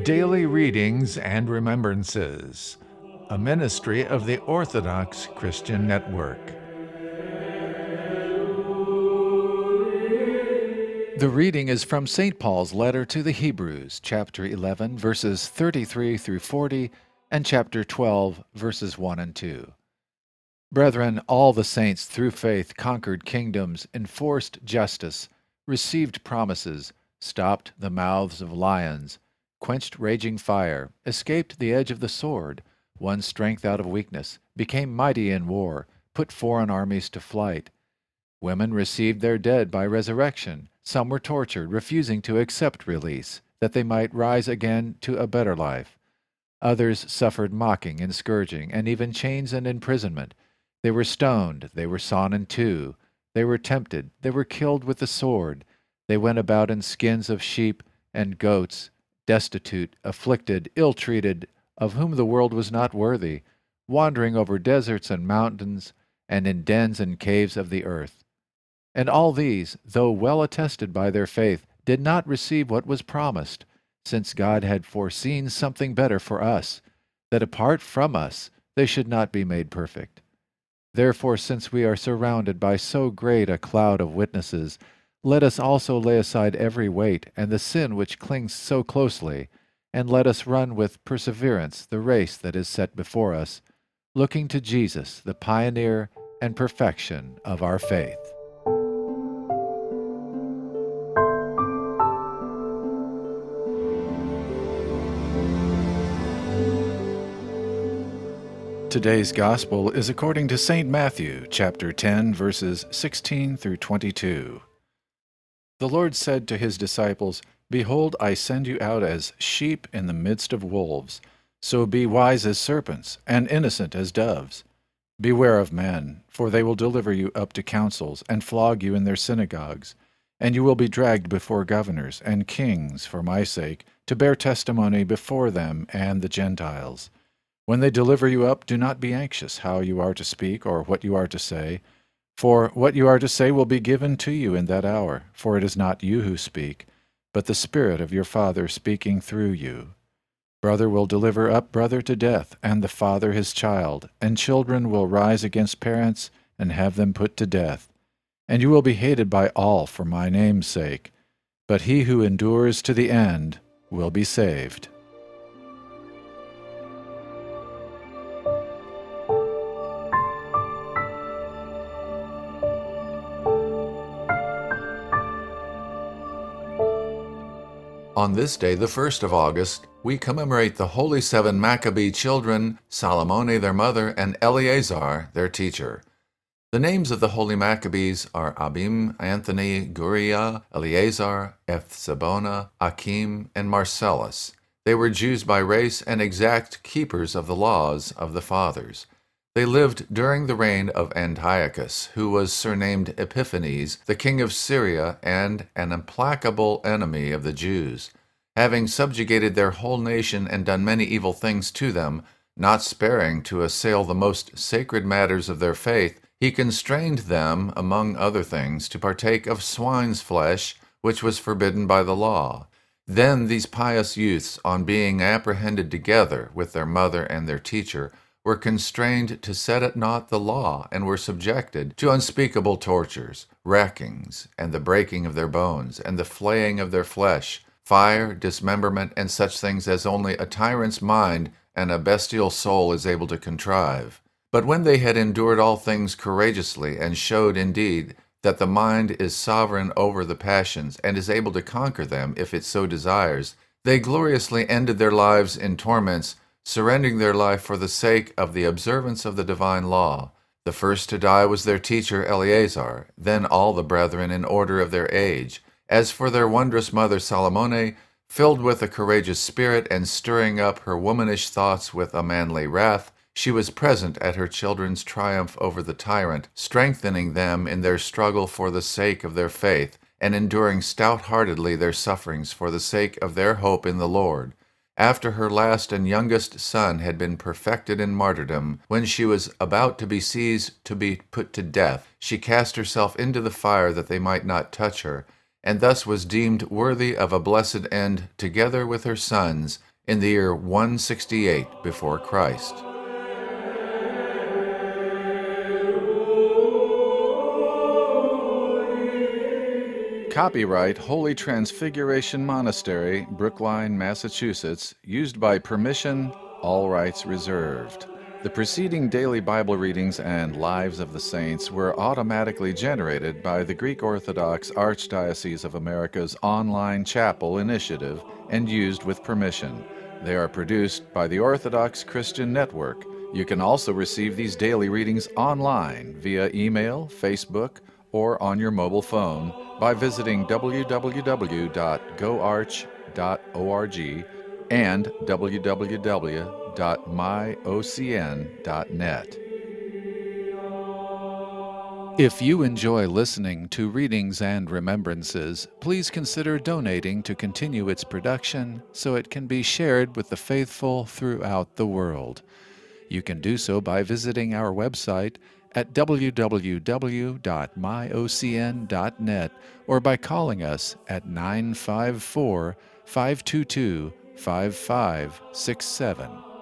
Daily Readings and Remembrances, a ministry of the Orthodox Christian Network. The reading is from St. Paul's letter to the Hebrews, chapter 11, verses 33 through 40, and chapter 12, verses 1 and 2. Brethren, all the saints through faith conquered kingdoms, enforced justice, received promises, stopped the mouths of lions, quenched raging fire, escaped the edge of the sword, won strength out of weakness, became mighty in war, put foreign armies to flight. Women received their dead by resurrection. Some were tortured, refusing to accept release, that they might rise again to a better life. Others suffered mocking and scourging, and even chains and imprisonment. They were stoned, they were sawn in two, they were tempted, they were killed with the sword. They went about in skins of sheep and goats, destitute, afflicted, ill-treated, of whom the world was not worthy, wandering over deserts and mountains, and in dens and caves of the earth. And all these, though well attested by their faith, did not receive what was promised, since God had foreseen something better for us, that apart from us they should not be made perfect. Therefore, since we are surrounded by so great a cloud of witnesses, let us also lay aside every weight and the sin which clings so closely, and let us run with perseverance the race that is set before us, looking to Jesus, the pioneer and perfection of our faith. Today's Gospel is according to St. Matthew, chapter 10, verses 16 through 22. The Lord said to his disciples, Behold, I send you out as sheep in the midst of wolves. So be wise as serpents, and innocent as doves. Beware of men, for they will deliver you up to councils, and flog you in their synagogues. And you will be dragged before governors and kings for my sake, to bear testimony before them and the Gentiles. When they deliver you up, do not be anxious how you are to speak or what you are to say. For what you are to say will be given to you in that hour, for it is not you who speak, but the Spirit of your Father speaking through you. Brother will deliver up brother to death, and the father his child, and children will rise against parents and have them put to death. And you will be hated by all for my name's sake, but he who endures to the end will be saved. On this day, the 1st of August, we commemorate the Holy Seven Maccabee children, Salomone their mother, and Eleazar their teacher. The names of the Holy Maccabees are Abim, Anthony, Guriah, Eleazar, Ethsabona, Achim, and Marcellus. They were Jews by race and exact keepers of the laws of the fathers. They lived during the reign of Antiochus, who was surnamed Epiphanes, the king of Syria and an implacable enemy of the Jews. Having subjugated their whole nation and done many evil things to them, not sparing to assail the most sacred matters of their faith, he constrained them, among other things, to partake of swine's flesh, which was forbidden by the law. Then these pious youths, on being apprehended together with their mother and their teacher, were constrained to set at naught the law, and were subjected to unspeakable tortures, rackings, and the breaking of their bones, and the flaying of their flesh, fire, dismemberment, and such things as only a tyrant's mind and a bestial soul is able to contrive. But when they had endured all things courageously, and showed indeed that the mind is sovereign over the passions, and is able to conquer them if it so desires, they gloriously ended their lives in torments, surrendering their life for the sake of the observance of the divine law. The first to die was their teacher Eleazar, then all the brethren in order of their age. As for their wondrous mother Salomone, filled with a courageous spirit and stirring up her womanish thoughts with a manly wrath, she was present at her children's triumph over the tyrant, strengthening them in their struggle for the sake of their faith, and enduring stout-heartedly their sufferings for the sake of their hope in the Lord. After her last and youngest son had been perfected in martyrdom, when she was about to be seized to be put to death, she cast herself into the fire that they might not touch her, and thus was deemed worthy of a blessed end together with her sons, in the year 168 before Christ. Copyright Holy Transfiguration Monastery, Brookline, Massachusetts, used by permission, all rights reserved. The preceding daily Bible readings and Lives of the Saints were automatically generated by the Greek Orthodox Archdiocese of America's online chapel initiative and used with permission. They are produced by the Orthodox Christian Network. You can also receive these daily readings online via email, Facebook, or on your mobile phone by visiting www.goarch.org and www.myocn.net. If you enjoy listening to Readings and Remembrances, please consider donating to continue its production so it can be shared with the faithful throughout the world. You can do so by visiting our website at www.myocn.net or by calling us at 954-522-5567.